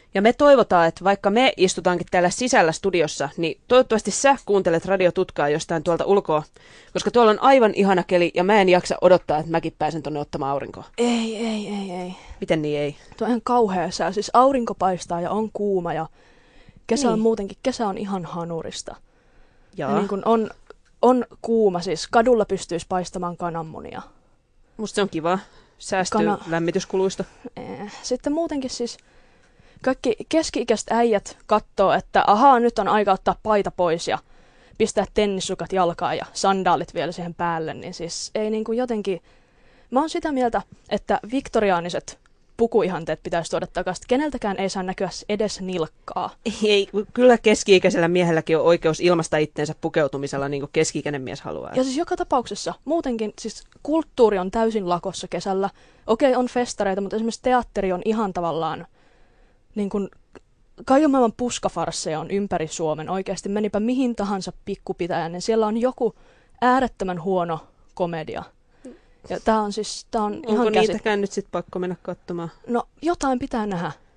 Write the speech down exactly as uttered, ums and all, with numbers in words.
Ja me toivotaan, että vaikka me istutaankin täällä sisällä studiossa, niin toivottavasti sä kuuntelet radiotutkaa jostain tuolta ulkoa, koska tuolla on aivan ihana keli ja mä en jaksa odottaa, että mäkin pääsen tonne ottamaan aurinkoa. Ei, ei, ei, ei. Miten niin ei? Tuo on ihan kauhea sää. Siis aurinko paistaa ja on kuuma ja kesä Niin. on muutenkin, kesä on ihan hanurista. Jaa. Ja niin kun on, on kuuma, siis kadulla pystyisi paistamaan kananmunia. Musta se on kiva. Säästyy Kana- lämmityskuluista. Eh. Sitten muutenkin siis kaikki keski-ikäiset äijät katsoo, että ahaa, nyt on aika ottaa paita pois ja pistää tennissukat jalkaan ja sandaalit vielä siihen päälle, niin siis ei niin kuin jotenkin... Mä oon sitä mieltä, että viktoriaaniset pukuihanteet pitäisi tuoda takaisin. Keneltäkään ei saa näkyä edes nilkkaa. Ei, kyllä keski-ikäisellä miehelläkin on oikeus ilmaista itteensä pukeutumisella, niin kuin keski-ikäinen mies haluaa. Ja siis joka tapauksessa muutenkin siis kulttuuri on täysin lakossa kesällä. Okei, on festareita, mutta esimerkiksi teatteri on ihan tavallaan niin kuin kaiken maailman puskafarsseja on ympäri Suomen. Oikeasti menipä mihin tahansa pikkupitäjään, niin siellä on joku äärettömän huono komedia. Ja tää on siis, tää on Onko ihan käsit... niitäkään nyt sit pakko mennä katsomaan? No, jotain pitää nähdä.